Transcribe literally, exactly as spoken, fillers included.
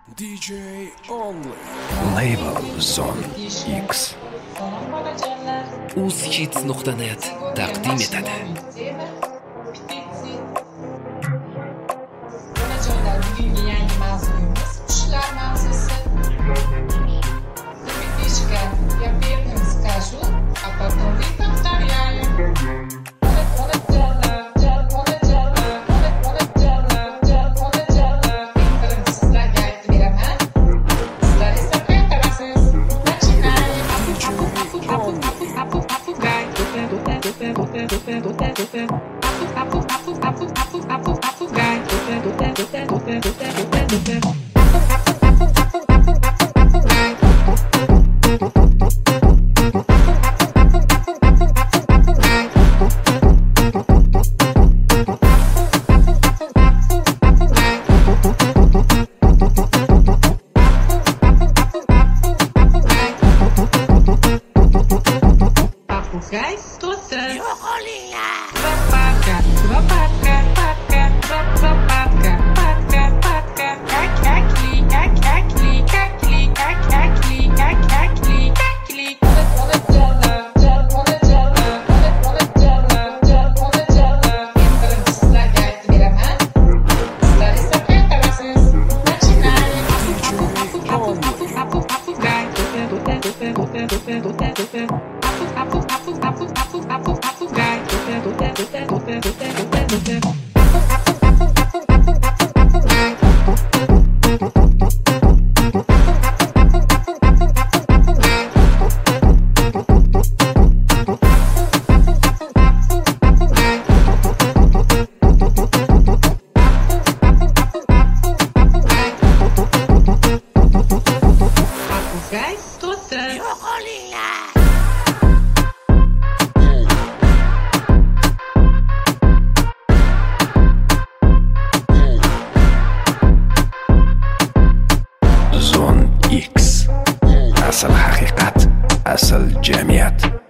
ди джей Only. Label Zone X uzhits nuqta net taqdim etadi. Bugungi yangi mavzuyimiz qushlar mavzusi. Ребятишка, я первым скажу, а потом вы повторяем. Papagaio tossando. Papaca, papaca, paca, papaca, paca, paca. Cacli, cacli, cacli, cacli, cacli, cacli. Zone X. Asl haqiqat, asl jamiyat.